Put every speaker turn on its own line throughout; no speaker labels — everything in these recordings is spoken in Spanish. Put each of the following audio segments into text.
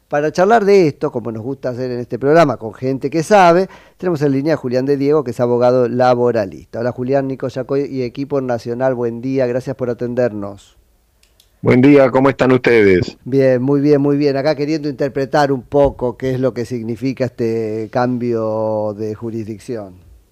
para charlar de esto, como nos gusta hacer en este programa, con gente que sabe, tenemos en línea a Julián de Diego, que es abogado laboralista. Hola Julián, Nico Yacoy y equipo nacional, buen día, gracias por atendernos.
Buen día, ¿cómo están ustedes?
Bien, muy bien, muy bien. Acá queriendo interpretar un poco qué es lo que significa este cambio de jurisdicción.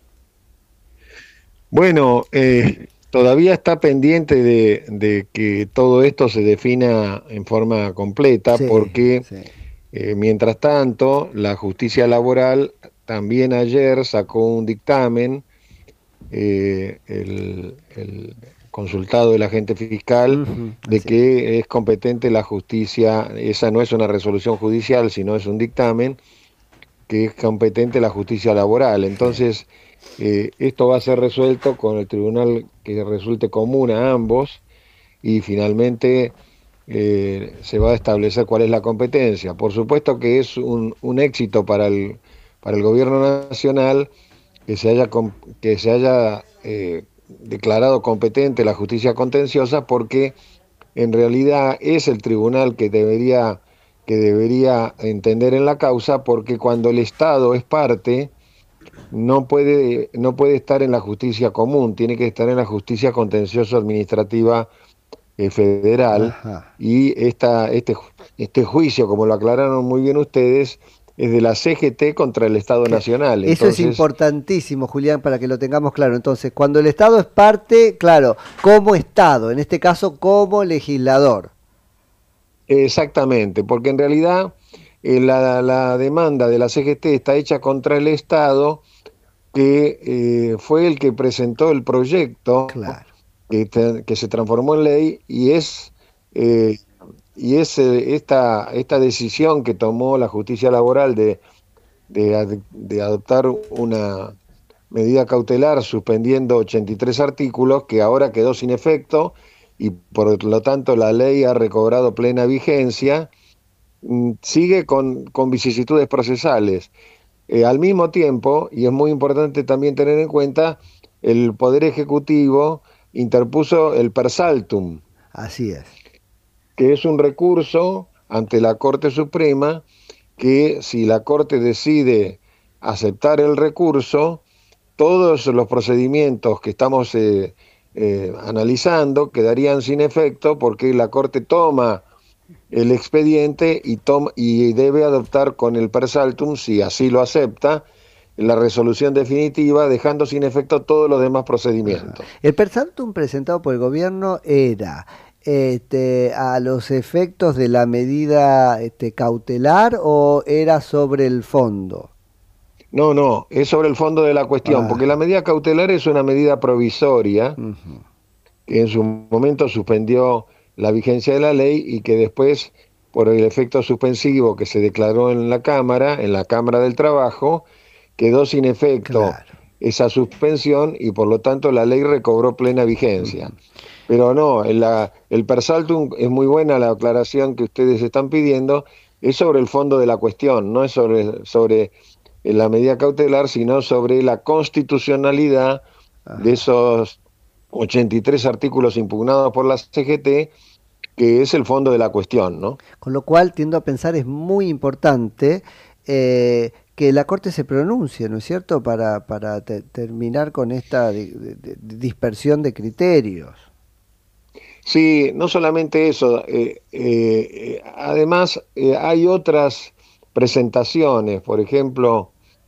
Bueno, todavía está pendiente de que todo esto se defina en forma completa
Sí,
porque
sí.
mientras tanto la justicia laboral también ayer sacó un dictamen, el consultado del agente fiscal,
Ujú,
de
así es.
que es competente la justicia, esa no es una resolución judicial, sino es un dictamen que es competente la justicia laboral.
Sí.
Entonces, esto va a ser resuelto con el tribunal que resulte común a ambos y finalmente se va a establecer cuál es la competencia. Por supuesto que es un éxito para el gobierno nacional que se haya declarado competente la justicia contenciosa, porque en realidad es el tribunal que debería entender en la causa, porque cuando el Estado es parte, no puede estar en la justicia común, tiene que estar en la justicia contencioso administrativa federal,
Ajá.
y este juicio, como lo aclararon muy bien ustedes, es de la CGT contra el Estado
Que
Nacional.
eso es
Entonces,
importantísimo, Julián, para que lo tengamos claro. Entonces, cuando el Estado es parte, claro, como Estado, en este caso como legislador.
exactamente, porque en realidad la demanda de la CGT está hecha contra el Estado, que fue el que presentó el proyecto
Claro.
que se transformó en ley, eh, esta decisión que tomó la justicia laboral de adoptar una medida cautelar suspendiendo 83 artículos, que ahora quedó sin efecto y por lo tanto la ley ha recobrado plena vigencia. Sigue con vicisitudes procesales. Al mismo tiempo, y es muy importante también tener en cuenta, el Poder Ejecutivo interpuso el per saltum,
Así es.
que es un recurso ante la Corte Suprema, que si la Corte decide aceptar el recurso, todos los procedimientos que estamos analizando quedarían sin efecto, porque la Corte toma el expediente y debe adoptar con el per saltum, si así lo acepta, la resolución definitiva, dejando sin efecto todos los demás
Ajá.
procedimientos.
El persantum presentado por el gobierno era a los efectos de la medida cautelar o era sobre el fondo.
No, no, es sobre el fondo de la cuestión, porque la
Ajá.
medida cautelar es una medida provisoria
Ujú.
que en su momento suspendió la vigencia de la ley y que después, por el efecto suspensivo que se declaró en la Cámara del Trabajo, quedó sin efecto
Claro.
esa suspensión y por lo tanto la ley recobró plena vigencia.
Ujú.
Pero no, el per saltum es muy buena la aclaración que ustedes están pidiendo, es sobre el fondo de la cuestión, no es sobre la medida cautelar, sino sobre la constitucionalidad de
Ajá.
esos 83 artículos impugnados por la CGT, que es el fondo de la cuestión, ¿no?
Con lo cual tiendo a pensar es muy importante que la Corte se pronuncie, ¿no es cierto?, para terminar con esta dispersión de criterios.
Sí, no solamente eso, además hay otras presentaciones, por ejemplo,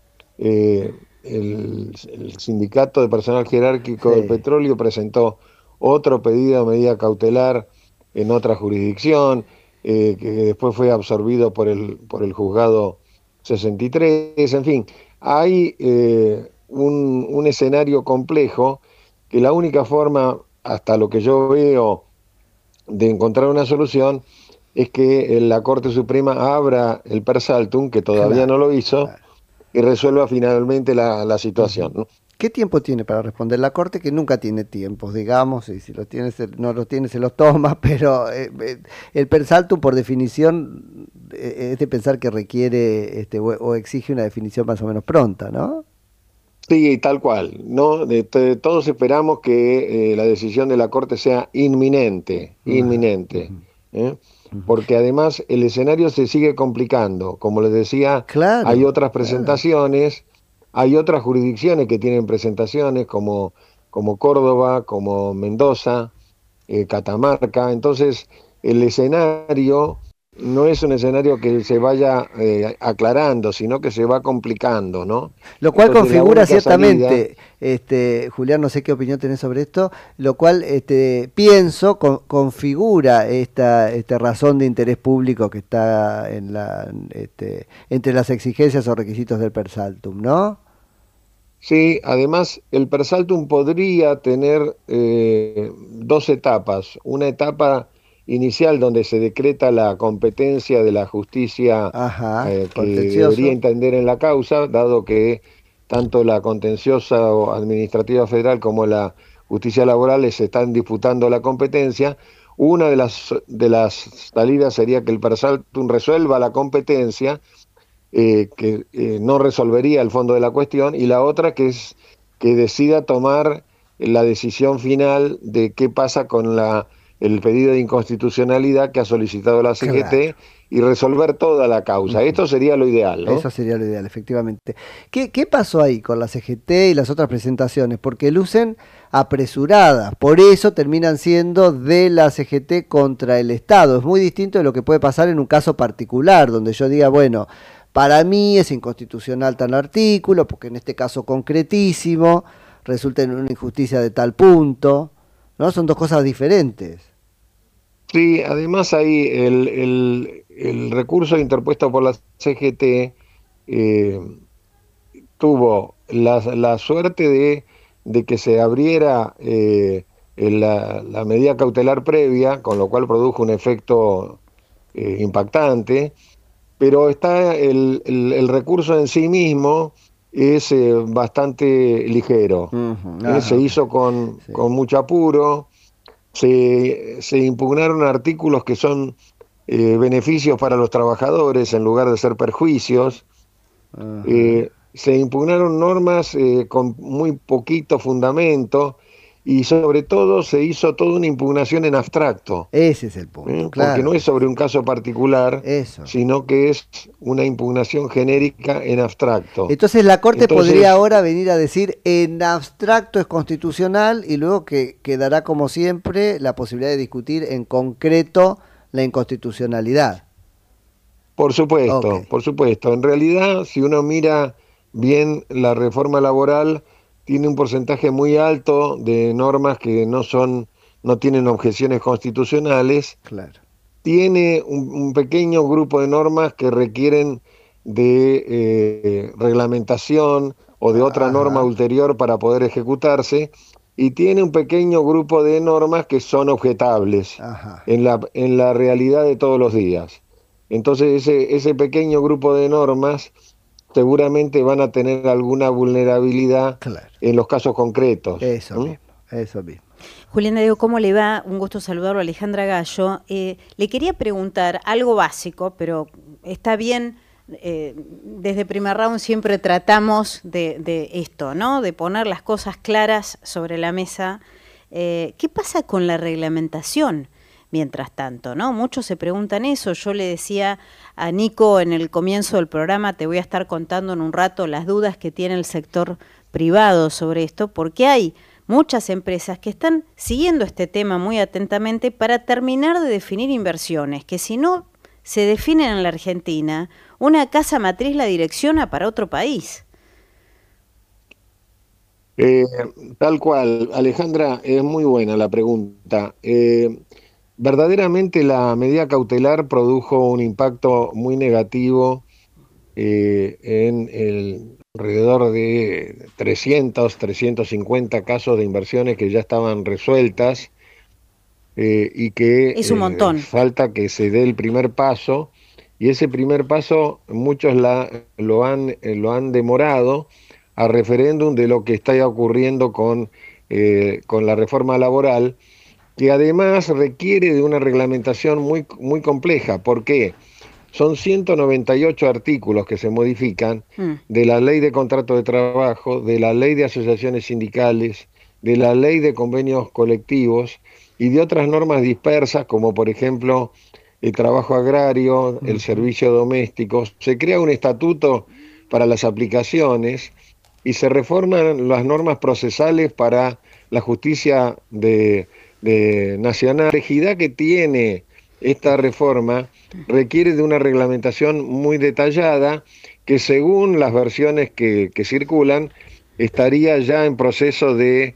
el Sindicato de Personal Jerárquico del
Sí,
Petróleo presentó otro pedido de medida cautelar en otra jurisdicción, que después fue absorbido por el juzgado 63. En fin, hay un escenario complejo, que la única forma, hasta lo que yo veo, de encontrar una solución es que la Corte Suprema abra el per saltum, que todavía no
claro,
lo hizo,
claro.
y resuelva finalmente la situación,
Ujú.
¿no?
¿Qué tiempo tiene para responder la Corte? Que nunca tiene tiempos, digamos, y si los tiene, no los tiene, se los toma, pero el persaltum, por definición, es de pensar que requiere o exige una definición más o menos pronta, ¿no?
Sí, tal cual, ¿no? Todos esperamos que la decisión de la Corte sea inminente,
Ajá,
inminente,
ujú.
¿eh? porque además el escenario se sigue complicando. Como les decía, hay
Claro,
otras
claro.
presentaciones, hay otras jurisdicciones que tienen presentaciones como Córdoba, como Mendoza, Catamarca. Entonces, el escenario no es un escenario que se vaya aclarando, sino que se va complicando, ¿no?
Lo cual
Entonces, la
configura
única salida,
ciertamente, Julián, no sé qué opinión tenés sobre esto, lo cual pienso configura esta razón de interés público que está entre las exigencias o requisitos del per saltum, ¿no?
sí, además el Persaltum podría tener dos etapas. Una etapa inicial donde se decreta la competencia de la justicia
Ajá,
que debería
contencioso.
entender en la causa, dado que tanto la contenciosa o administrativa federal como la justicia laboral les están disputando la competencia. Una de las salidas sería que el Persaltum resuelva la competencia que no resolvería el fondo de la cuestión, y la otra que es que decida tomar la decisión final de qué pasa con el pedido de inconstitucionalidad que ha solicitado la
Claro.
CGT y resolver toda la causa.
Ujú.
Esto sería lo ideal, ¿no?
Eso sería lo ideal, efectivamente. ¿Qué pasó ahí con la CGT y las otras presentaciones? Porque lucen apresuradas, por eso terminan siendo de la CGT contra el Estado. Es muy distinto de lo que puede pasar en un caso particular, donde yo diga, bueno, para mí es inconstitucional tal artículo, porque en este caso concretísimo resulta en una injusticia de tal punto, ¿no? Son dos cosas diferentes.
Sí, además ahí el recurso interpuesto por la CGT eh, tuvo la suerte de que se abriera la medida cautelar previa, con lo cual produjo un efecto impactante, pero está el recurso en sí mismo es bastante ligero.
Ujú,
Se
ajá, ok.
hizo con,
Sí.
con mucho apuro, se impugnaron artículos que son beneficios para los trabajadores en lugar de ser perjuicios.
Ajá.
Se impugnaron normas con muy poquito fundamento, y sobre todo se hizo toda una impugnación en abstracto,
Ese es el punto,
porque
claro
no
que
es
sí.
sobre un caso particular,
Eso.
sino que es una impugnación genérica en abstracto.
Entonces la Corte podría
Entonces,
ahora venir a decir en abstracto es constitucional y luego que quedará como siempre la posibilidad de discutir en concreto la inconstitucionalidad. Ok.
por supuesto, en realidad, si uno mira bien la reforma laboral, tiene un porcentaje muy alto de normas que no tienen objeciones constitucionales.
Claro.
Tiene un pequeño grupo de normas que requieren de reglamentación o de otra norma
Ajá.
ulterior para poder ejecutarse, y tiene un pequeño grupo de normas que son objetables
Ajá.
en la realidad de todos los días. Entonces ese pequeño grupo de normas seguramente van a tener alguna vulnerabilidad
Claro.
en los casos concretos.
Eso mismo. Eso mismo.
Julián de Diego, ¿cómo le va? Un gusto saludarlo, Alejandra Gallo. Le quería preguntar algo básico, pero está bien, desde Primer Round siempre tratamos de esto, ¿no? De poner las cosas claras sobre la mesa. ¿Qué pasa con la reglamentación mientras tanto, ¿no? Muchos se preguntan eso. Yo le decía a Nico en el comienzo del programa, te voy a estar contando en un rato las dudas que tiene el sector privado sobre esto, porque hay muchas empresas que están siguiendo este tema muy atentamente para terminar de definir inversiones, que si no se definen en la Argentina, una casa matriz la direcciona para otro país.
Eh, Tal cual, Alejandra, es muy buena la pregunta. Verdaderamente la medida cautelar produjo un impacto muy negativo en alrededor de 350 casos de inversiones que ya estaban resueltas, y que
Es un montón.
falta que se dé el primer paso, y ese primer paso muchos lo han demorado a referéndum de lo que está ocurriendo con la reforma laboral, que además requiere de una reglamentación muy, muy compleja. ¿Por qué? Son 198 artículos que se modifican
Mm.
de la ley de contrato de trabajo, de la ley de asociaciones sindicales, de la ley de convenios colectivos y de otras normas dispersas, como por ejemplo el trabajo agrario, el servicio doméstico. Se crea un estatuto para las aplicaciones y se reforman las normas procesales para la justicia nacional. La complejidad que tiene esta reforma requiere de una reglamentación muy detallada que, según las versiones que circulan, estaría ya en proceso de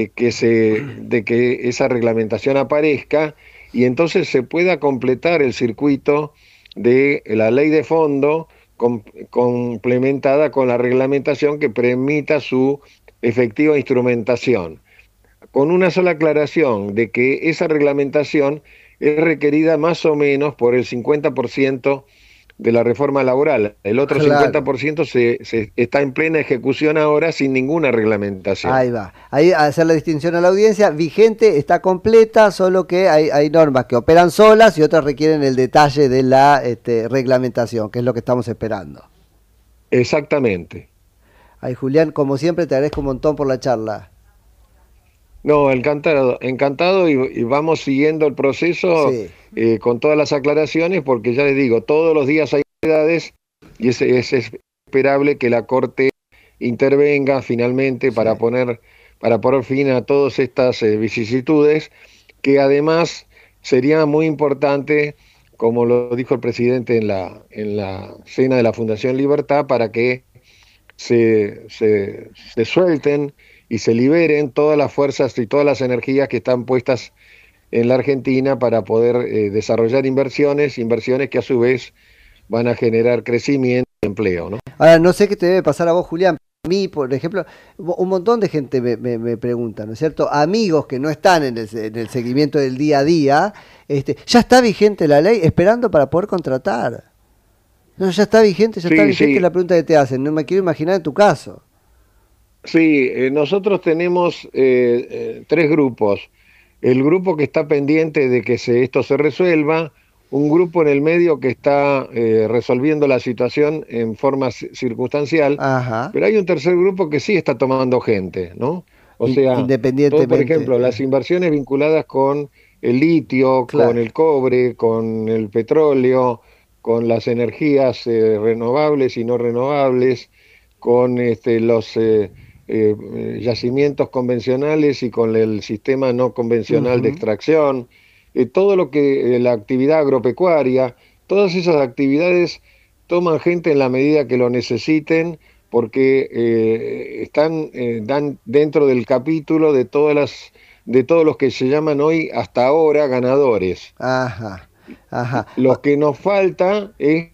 que esa reglamentación aparezca y entonces se pueda completar el circuito de la ley de fondo complementada con la reglamentación que permita su efectiva instrumentación, con una sola aclaración de que esa reglamentación es requerida más o menos por el 50% de la reforma laboral. El otro
Claro.
50% se está en plena ejecución ahora sin ninguna reglamentación.
Ahí va. Ahí hacer la distinción a la audiencia. Vigente está completa, solo que hay normas que operan solas y otras requieren el detalle de la reglamentación, que es lo que estamos esperando.
Exactamente.
Ay, Julián, como siempre, te agradezco un montón por la charla.
No, encantado y vamos siguiendo el proceso
Sí,
con todas las aclaraciones, porque ya les digo, todos los días hay novedades y es esperable que la Corte intervenga finalmente
sí.
para poner fin a todas estas vicisitudes, que además sería muy importante, como lo dijo el presidente en la cena de la Fundación Libertad, para que se suelten y se liberen todas las fuerzas y todas las energías que están puestas en la Argentina para poder desarrollar inversiones que a su vez van a generar crecimiento y empleo, ¿no?
Ahora, no sé qué te debe pasar a vos, Julián. A mí, por ejemplo, un montón de gente me pregunta, ¿no es cierto? Amigos que no están en el seguimiento del día a día, ya está vigente la ley, esperando para poder contratar. No, ya está vigente
Sí,
la pregunta que te hacen. No me quiero imaginar en tu caso.
sí, nosotros tenemos tres grupos. El grupo que está pendiente de que esto se resuelva, un grupo en el medio que está resolviendo la situación en forma circunstancial,
Ajá.
pero hay un tercer grupo que sí está tomando gente, ¿no? O sea, todo, por
Independientemente.
ejemplo, las inversiones vinculadas con el litio, con
Claro.
el cobre, con el petróleo, con las energías renovables y no renovables, con los yacimientos convencionales y con el sistema no convencional de
Ujú.
extracción, todo lo que la actividad agropecuaria, todas esas actividades toman gente en la medida que lo necesiten porque dan dentro del capítulo de todos los que se llaman hoy hasta ahora ganadores.
Ajá. Ajá.
Lo que nos falta es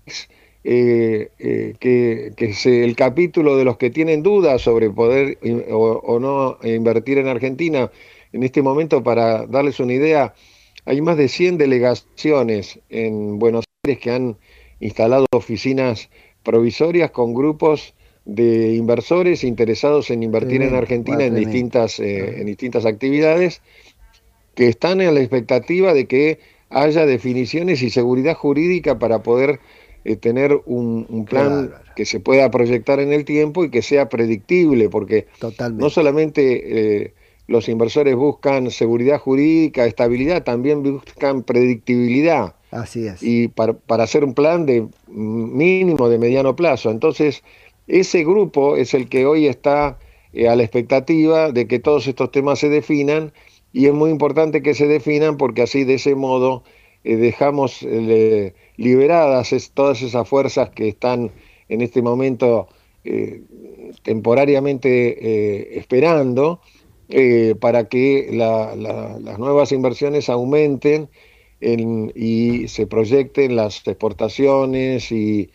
el capítulo de los que tienen dudas sobre poder o no invertir en Argentina. En este momento, para darles una idea, hay más de 100 delegaciones en Buenos Aires que han instalado oficinas provisorias con grupos de inversores interesados en invertir en
Tremendo.
Argentina
Bueno, tremendo. Ah.
en distintas actividades, que están en la expectativa de que haya definiciones y seguridad jurídica para poder tener un
Qué
plan
bárbaro.
que se pueda proyectar en el tiempo y que sea predictible, porque no
Totalmente.
solamente los inversores buscan seguridad jurídica, estabilidad, también buscan predictibilidad
Así es.
y para hacer un plan de mínimo de mediano plazo. Entonces, ese grupo es el que hoy está a la expectativa de que todos estos temas se definan y es muy importante que se definan porque así de ese modo dejamos liberadas todas esas fuerzas que están en este momento eh, temporariamente esperando para que las nuevas inversiones aumenten y se proyecten las exportaciones y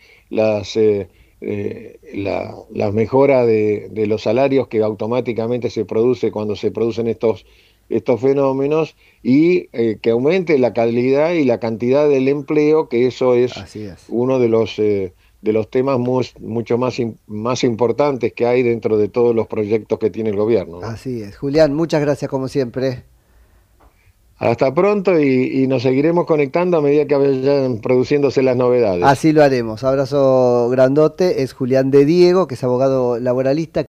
la mejora de los salarios que automáticamente se produce cuando se producen estos fenómenos y que aumente la calidad y la cantidad del empleo, que eso es
Así es.
uno de los temas mucho más importantes que hay dentro de todos los proyectos que tiene el gobierno, ¿no?
Así es. Julián, muchas gracias como siempre.
Hasta pronto y nos seguiremos conectando a medida que vayan produciéndose las novedades.
Así lo haremos. Abrazo grandote. Es Julián de Diego, que es abogado laboralista.